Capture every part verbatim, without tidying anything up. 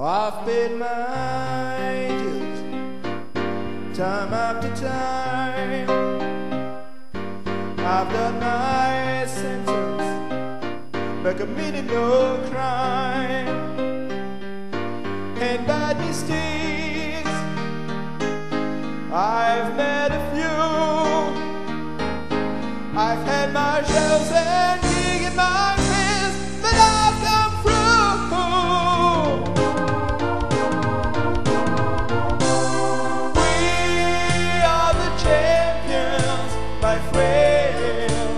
I've paid my dues time after time. I've done my sentence but committed no crime. And bad mistakes I've made a few. I've had my shells and dig in my face, but I've come through. We are the champions, my friends,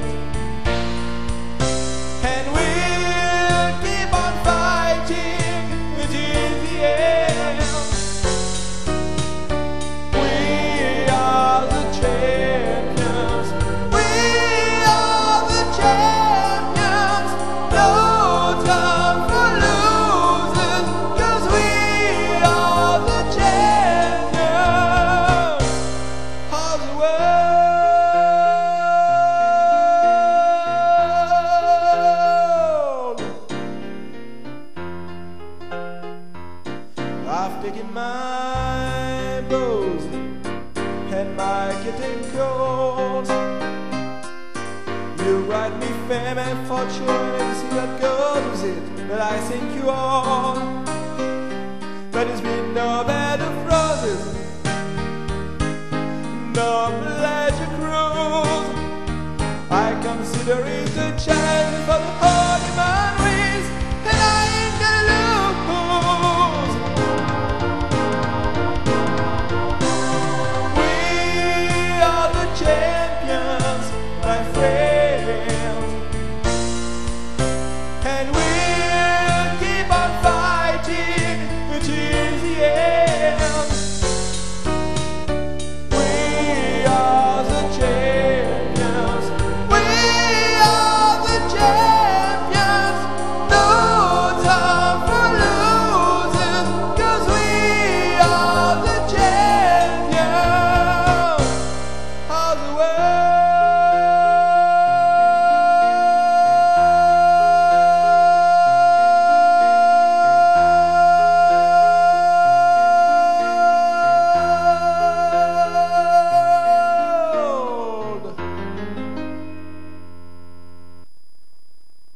and we'll keep on fighting until the end. We are the champions. We are the champions. No time for losers, 'cause we are the champions of the world. I've taken my bows and my kitten calls. You write me fame and fortune and see what goes with it, but I think you all. But it's been no bed of roses, no pleasure cruise. I consider it a challenge for the whole